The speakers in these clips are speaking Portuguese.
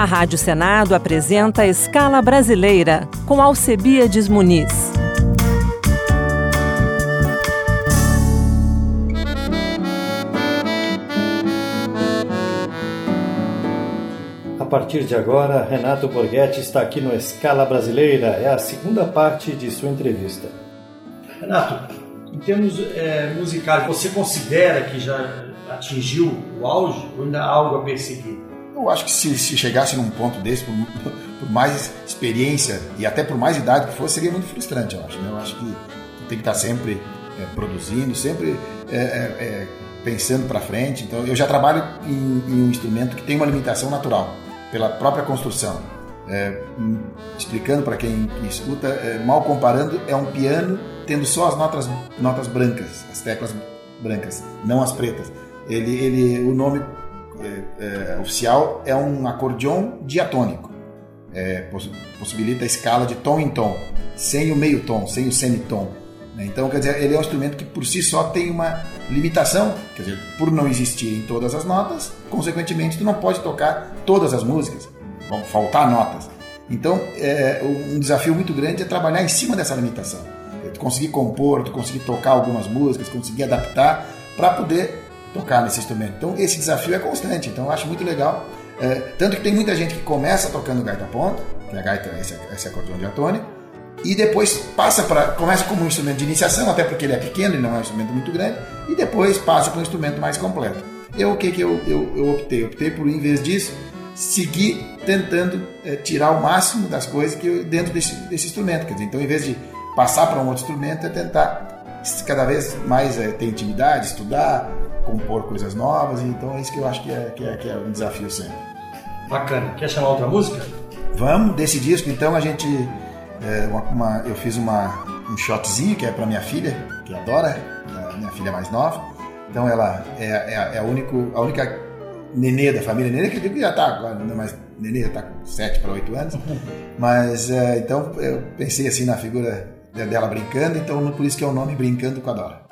A Rádio Senado apresenta Escala Brasileira, com Alcebiades Muniz. A partir de agora, Renato Borghetti está aqui no Escala Brasileira. É a segunda parte de sua entrevista. Renato, em termos musicais, você considera que já atingiu o auge ou ainda há algo a perseguir? Eu acho que se chegasse num ponto desse, por mais experiência e até por mais idade que fosse, seria muito frustrante, eu acho. Né? Eu acho que tem que estar sempre produzindo, sempre pensando para frente. Então, eu já trabalho em um instrumento que tem uma limitação natural, pela própria construção. Explicando para quem escuta, mal comparando, é um piano tendo só as notas brancas, as teclas brancas, não as pretas. O nome oficial é um acordeon diatônico. Possibilita a escala de tom em tom, sem o meio tom, sem o semitom. Então, quer dizer, ele é um instrumento que por si só tem uma limitação, quer dizer, por não existir em todas as notas, consequentemente, tu não pode tocar todas as músicas, vão faltar notas. Então, um desafio muito grande é trabalhar em cima dessa limitação. Tu conseguir compor, tu conseguir tocar algumas músicas, conseguir adaptar para poder tocar nesse instrumento. Então, esse desafio é constante, então eu acho muito legal. Tanto que tem muita gente que começa tocando gaita ponta, que a gaita é esse acordeão diatônico, e depois começa como um instrumento de iniciação, até porque ele é pequeno, ele não é um instrumento muito grande, e depois passa para um instrumento mais completo. O que eu optei? Optei por, em vez disso, seguir tentando tirar o máximo das coisas dentro desse instrumento. Quer dizer, então, em vez de passar para um outro instrumento, é tentar cada vez mais ter intimidade, estudar, compor coisas novas. Então, é isso que eu acho que é um desafio sempre. Bacana. Quer chamar outra música? Vamos, desse disco, então, a gente... eu fiz um shotzinho que é para minha filha, que adora, a minha filha mais nova. Então ela é a única nenê da família. Nenê que eu digo que já está agora, mas nenê já está com 7 para 8 anos. Mas então eu pensei assim na figura dela brincando, então por isso que é o nome Brincando com a Dora.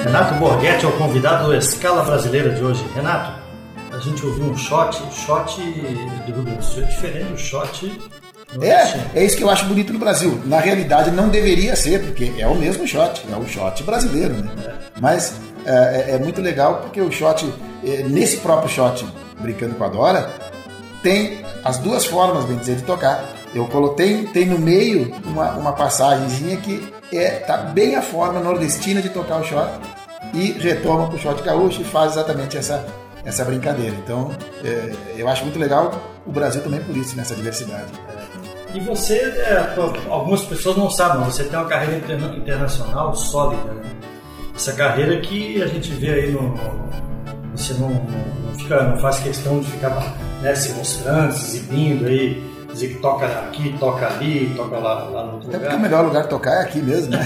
Renato Borghetti é o convidado do Escala Brasileira de hoje. Renato, a gente ouviu um shot do Rio Grande do Sul é diferente do shot nordestino. É isso que eu acho bonito no Brasil. Na realidade não deveria ser, porque é o mesmo shot, é o shot brasileiro, né? Mas é muito legal porque o shot, nesse próprio shot, Brincando com a Dora, tem as duas formas, bem dizer, de tocar. Eu coloquei, tem no meio uma passagenzinha que tá bem a forma nordestina de tocar o shot e retoma pro shot gaúcho e faz exatamente essa brincadeira. Então, eu acho muito legal o Brasil também por isso, nessa diversidade. E você, algumas pessoas não sabem, mas você tem uma carreira internacional sólida, né? Essa carreira que a gente vê aí você não faz questão de ficar, né, se mostrando, se exibindo aí, dizer que toca aqui, toca ali, toca lá no outro lugar. Porque o melhor lugar de tocar é aqui mesmo, né?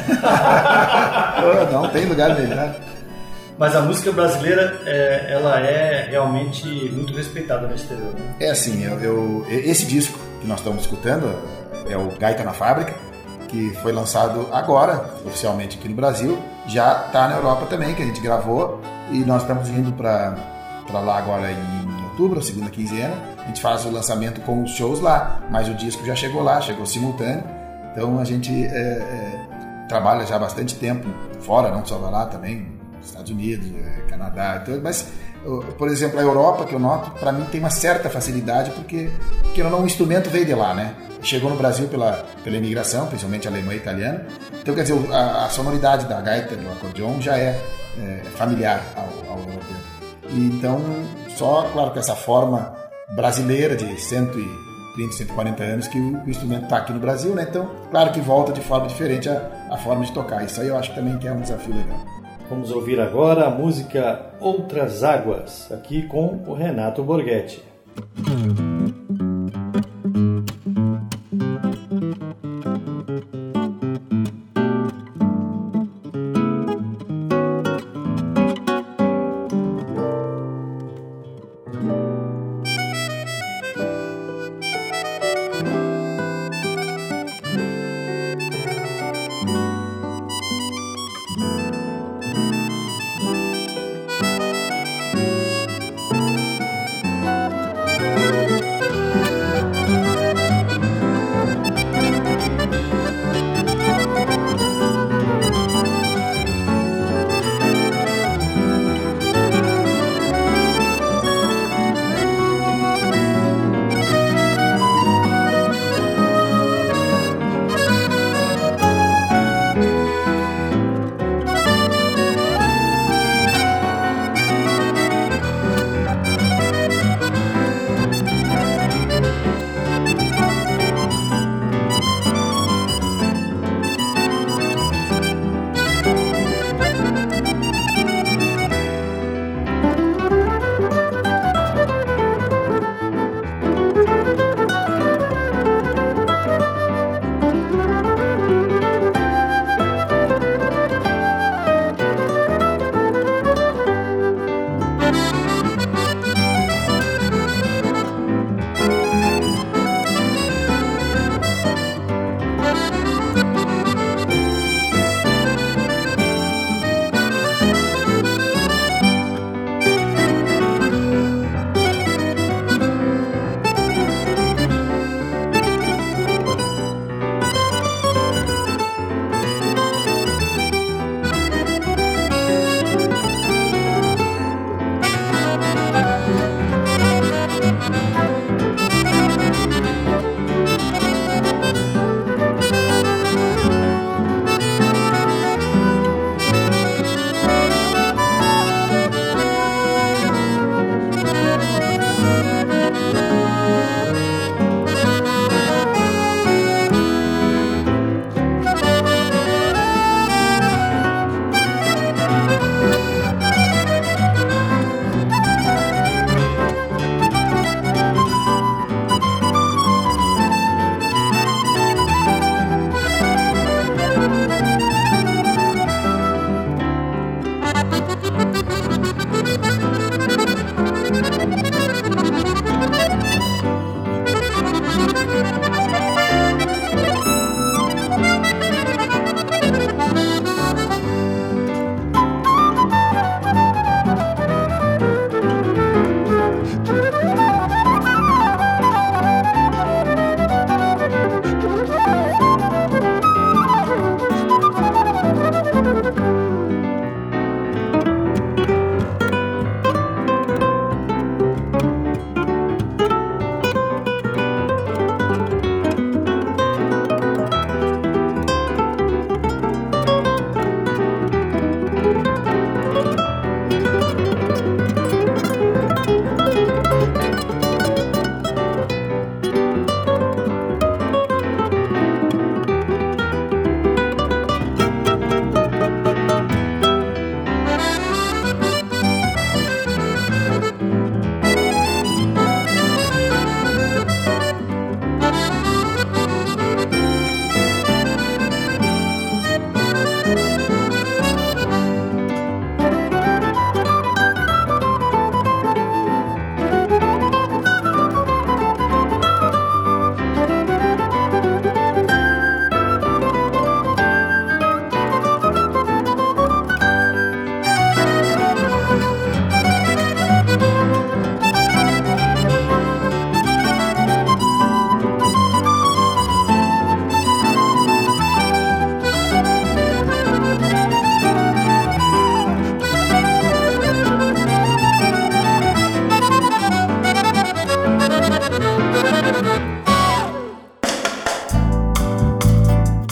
Não tem lugar melhor. Mas a música brasileira, ela é realmente muito respeitada no exterior, né? É assim, esse disco que nós estamos escutando é o Gaita na Fábrica, que foi lançado agora, oficialmente aqui no Brasil, já está na Europa também, que a gente gravou, e nós estamos indo para lá agora em outubro, a segunda quinzena. A gente faz o lançamento com os shows lá, mas o disco já chegou lá, chegou simultâneo, então a gente trabalha já há bastante tempo fora, não só lá também, Estados Unidos, Canadá, então, mas, por exemplo, a Europa, que eu noto, para mim tem uma certa facilidade, porque o instrumento veio de lá, né? Chegou no Brasil pela imigração, principalmente alemã e italiana, então quer dizer, a sonoridade da gaita, do acordeon, já é familiar ao europeu. E então, só, claro, que essa forma brasileira de 130, 140 anos que o instrumento está aqui no Brasil, né? Então, claro que volta de forma diferente a forma de tocar. Isso aí eu acho também que é um desafio legal. Vamos ouvir agora a música Outras Águas, aqui com o Renato Borghetti.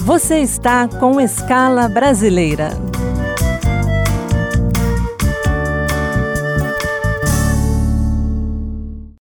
Você está com Escala Brasileira,